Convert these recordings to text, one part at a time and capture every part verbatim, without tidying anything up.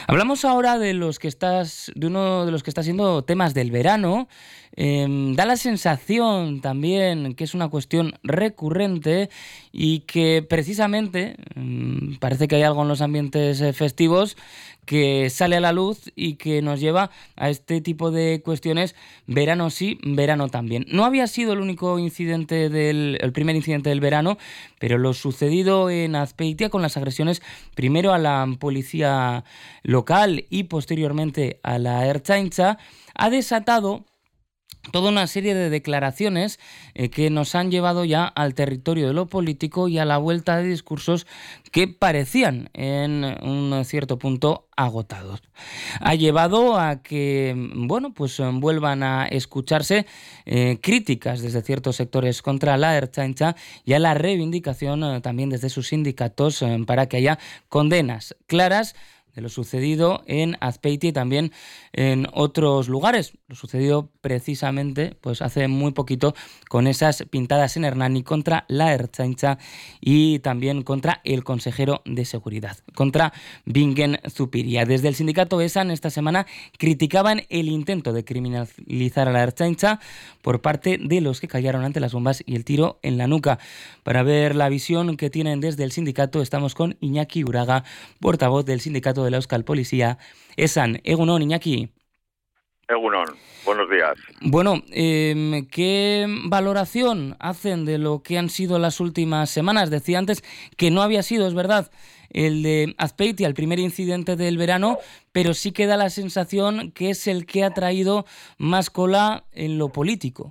Hablamos ahora de los que estás, de uno de los que está siendo temas del verano. Eh, da la sensación también que es una cuestión recurrente y que precisamente eh, parece que hay algo en los ambientes eh, festivos que sale a la luz y que nos lleva a este tipo de cuestiones, verano sí, verano también. No había sido el único incidente del, el primer incidente del verano, pero lo sucedido en Azpeitia con las agresiones primero a la policía local y posteriormente a la Ertzaintza ha desatado toda una serie de declaraciones eh, que nos han llevado ya al territorio de lo político y a la vuelta de discursos que parecían en un cierto punto agotados. Ha llevado a que, bueno, pues vuelvan a escucharse eh, críticas desde ciertos sectores contra la Ertzaintza y a la reivindicación eh, también desde sus sindicatos eh, para que haya condenas claras de lo sucedido en Azpeitia y también en otros lugares. Lo sucedido precisamente pues hace muy poquito con esas pintadas en Hernani contra la Ertzaintza y también contra el consejero de seguridad, contra Bingen Zupiria. Desde el sindicato ESAN esta semana criticaban el intento de criminalizar a la Ertzaintza por parte de los que callaron ante las bombas y el tiro en la nuca. Para ver la visión que tienen desde el sindicato estamos con Iñaki Uraga, portavoz del sindicato de la Euskal Policía. ESAN, Egunon, Iñaki. Egunon, buenos días. Bueno, eh, ¿qué valoración hacen de lo que han sido las últimas semanas? Decía antes que no había sido, es verdad, el de Azpeitia, el primer incidente del verano, pero sí que da la sensación que es el que ha traído más cola en lo político.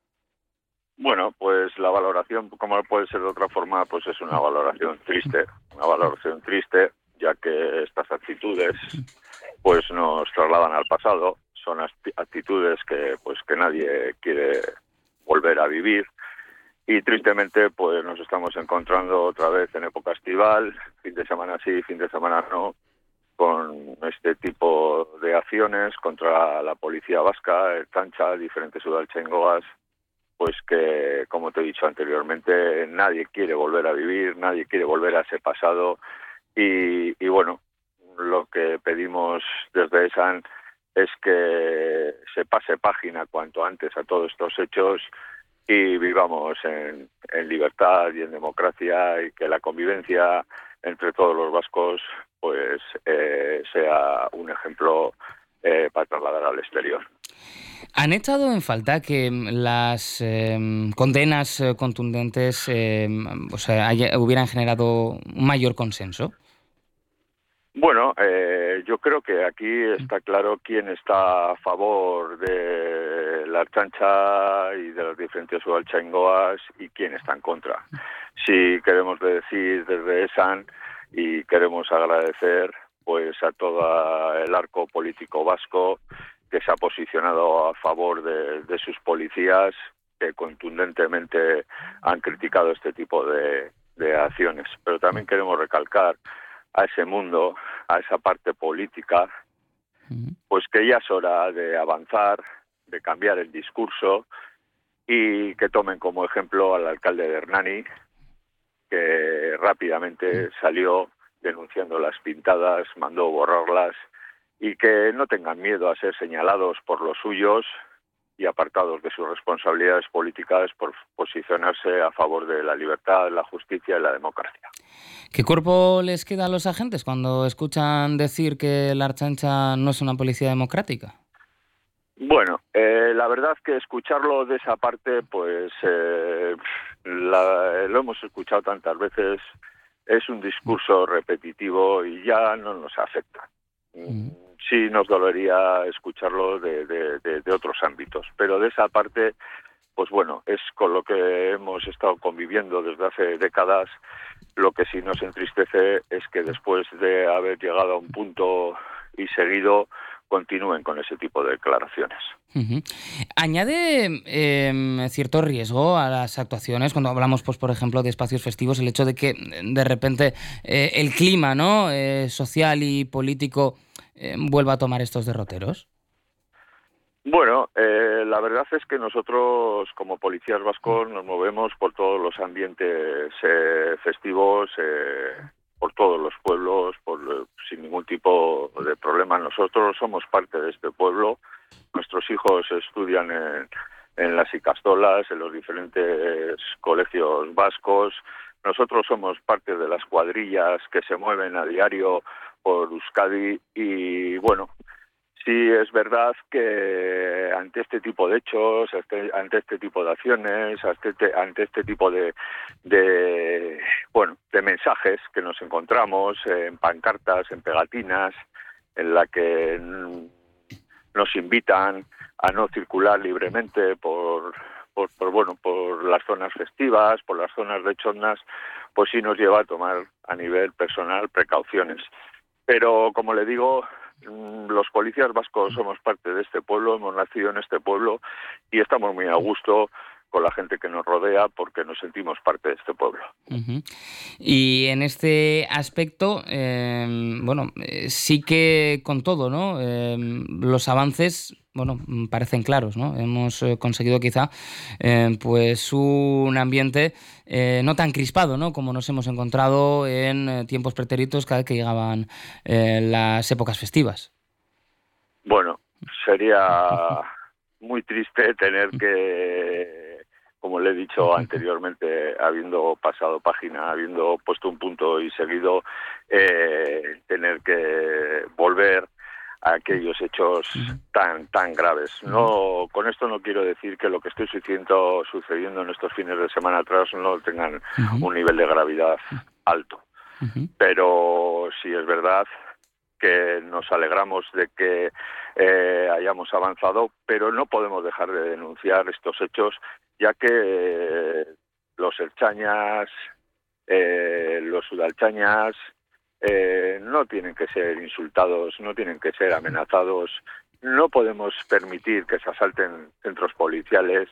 Bueno, pues la valoración, como puede ser de otra forma, pues es una valoración triste, una valoración triste, ya que estas actitudes pues nos trasladan al pasado, son actitudes que pues que nadie quiere volver a vivir y tristemente pues nos estamos encontrando otra vez en época estival, fin de semana sí, fin de semana no, con este tipo de acciones contra la policía vasca, Ertzaintza, diferentes udaltzaingoas, pues que, como te he dicho anteriormente, nadie quiere volver a vivir, nadie quiere volver a ese pasado y, y bueno, lo que pedimos desde ESAN es que se pase página cuanto antes a todos estos hechos y vivamos en, en libertad y en democracia y que la convivencia entre todos los vascos pues eh, sea un ejemplo eh, para trasladar al exterior. ¿Han echado en falta que las eh, condenas eh, contundentes eh, o sea, haya, hubieran generado un mayor consenso? Bueno, eh, yo creo que aquí está claro quién está a favor de la Ertzaintza y de las diferentes udaltzaingoas y quién está en contra. Si queremos decir desde ESAN y queremos agradecer pues a todo el arco político vasco que se ha posicionado a favor de, de sus policías, que contundentemente han criticado este tipo de, de acciones. Pero también queremos recalcar a ese mundo, a esa parte política, pues que ya es hora de avanzar, de cambiar el discurso y que tomen como ejemplo al alcalde de Hernani, que rápidamente salió denunciando las pintadas, mandó borrarlas y que no tengan miedo a ser señalados por los suyos y apartados de sus responsabilidades políticas por posicionarse a favor de la libertad, la justicia y la democracia. ¿Qué cuerpo les queda a los agentes cuando escuchan decir que la Ertzaintza no es una policía democrática? Bueno, eh, la verdad que escucharlo de esa parte, pues eh, la, lo hemos escuchado tantas veces, es un discurso repetitivo y ya no nos afecta. Mm. Sí nos dolería escucharlo de, de, de, de otros ámbitos, pero de esa parte, pues bueno, es con lo que hemos estado conviviendo desde hace décadas. Lo que sí nos entristece es que después de haber llegado a un punto y seguido, continúen con ese tipo de declaraciones. Uh-huh. ¿Añade eh, cierto riesgo a las actuaciones cuando hablamos, pues, por ejemplo, de espacios festivos, el hecho de que de repente eh, el clima, ¿no? eh, social y político eh, vuelva a tomar estos derroteros? Bueno, eh, la verdad es que nosotros como policías vascos nos movemos por todos los ambientes eh, festivos, eh, por todos los pueblos, por, sin ningún tipo de problema. Nosotros somos parte de este pueblo, nuestros hijos estudian en, en las Icastolas, en los diferentes colegios vascos. Nosotros somos parte de las cuadrillas que se mueven a diario por Euskadi y, bueno, sí es verdad que ante este tipo de hechos, ante, ante este tipo de acciones, ante este, ante este tipo de, de, bueno, de mensajes que nos encontramos en pancartas, en pegatinas, en la que nos invitan a no circular libremente por, por, por bueno, por las zonas festivas, por las zonas de chonas, pues sí nos lleva a tomar a nivel personal precauciones. Pero, como le digo, los policías vascos somos parte de este pueblo, hemos nacido en este pueblo y estamos muy a gusto con la gente que nos rodea porque nos sentimos parte de este pueblo. Uh-huh. Y en este aspecto, eh, bueno, eh, sí que con todo, ¿no? Eh, los avances, bueno, parecen claros, ¿no? Hemos eh, conseguido quizá eh, pues un ambiente eh, no tan crispado, ¿no? Como nos hemos encontrado en eh, tiempos pretéritos cada vez que llegaban eh, las épocas festivas. Bueno, sería muy triste tener que, como le he dicho anteriormente, habiendo pasado página, habiendo puesto un punto y seguido, eh, tener que volver a aquellos hechos tan tan graves. No, con esto no quiero decir que lo que estoy sucediendo, sucediendo en estos fines de semana atrás no tengan uh-huh. un nivel de gravedad alto. Uh-huh. Pero sí es verdad que nos alegramos de que eh, hayamos avanzado, pero no podemos dejar de denunciar estos hechos, ya que eh, los ertzañas, eh, los udaltzañas, eh, no tienen que ser insultados, no tienen que ser amenazados, no podemos permitir que se asalten centros policiales.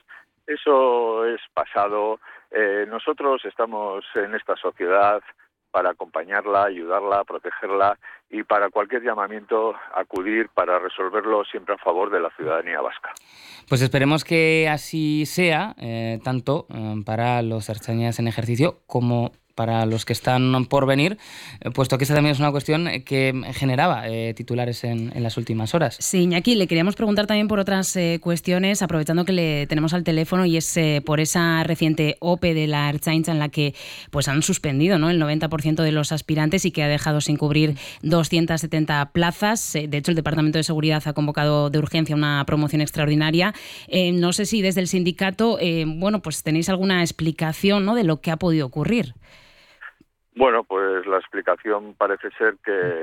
Eso es pasado. Eh, nosotros estamos en esta sociedad para acompañarla, ayudarla, protegerla y para cualquier llamamiento acudir para resolverlo siempre a favor de la ciudadanía vasca. Pues esperemos que así sea, eh, tanto eh, para los ertzainas en ejercicio como para los que están por venir, eh, puesto que esta también es una cuestión que generaba eh, titulares en, en las últimas horas. Sí, Iñaki, le queríamos preguntar también por otras eh, cuestiones, aprovechando que le tenemos al teléfono, y es eh, por esa reciente O P E de la Ertzaintza en la que pues han suspendido, ¿no?, el noventa por ciento de los aspirantes y que ha dejado sin cubrir doscientas setenta plazas. Eh, de hecho, el Departamento de Seguridad ha convocado de urgencia una promoción extraordinaria. Eh, no sé si desde el sindicato, eh, bueno, pues tenéis alguna explicación, ¿no?, de lo que ha podido ocurrir. Bueno, pues la explicación parece ser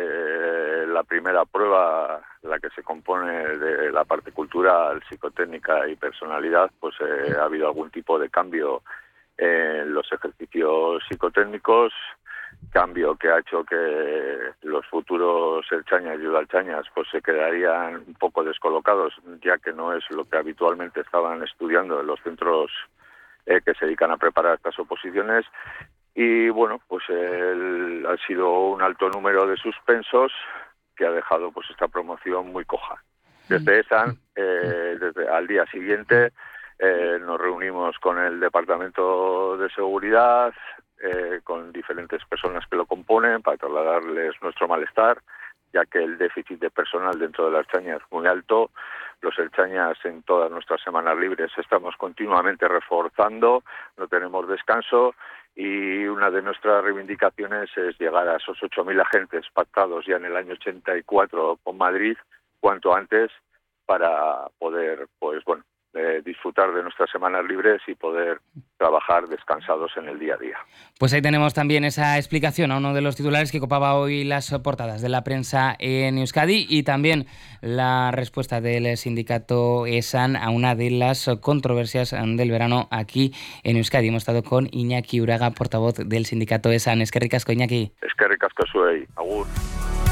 que la primera prueba, la que se compone de la parte cultural, psicotécnica y personalidad, pues eh, ha habido algún tipo de cambio en los ejercicios psicotécnicos, cambio que ha hecho que los futuros ertzainas y udaltzainas pues se quedarían un poco descolocados, ya que no es lo que habitualmente estaban estudiando en los centros eh, que se dedican a preparar estas oposiciones. Y bueno, pues el, ha sido un alto número de suspensos que ha dejado pues esta promoción muy coja. Desde esa, eh, desde al día siguiente, eh, nos reunimos con el Departamento de Seguridad, eh, con diferentes personas que lo componen, para trasladarles nuestro malestar, ya que el déficit de personal dentro de la Ertzaintza es muy alto. Los ertzainas en todas nuestras semanas libres estamos continuamente reforzando, no tenemos descanso, y una de nuestras reivindicaciones es llegar a esos ocho mil agentes pactados ya en el año ochenta y cuatro con Madrid cuanto antes, para poder, pues bueno, eh, disfrutar de nuestras semanas libres y poder trabajar descansados en el día a día. Pues ahí tenemos también esa explicación a uno de los titulares que copaba hoy las portadas de la prensa en Euskadi, y también la respuesta del sindicato ESAN a una de las controversias del verano aquí en Euskadi. Hemos estado con Iñaki Uraga, portavoz del sindicato ESAN. Eskerrik asko, Iñaki. Eskerrik asko zuei. Agur.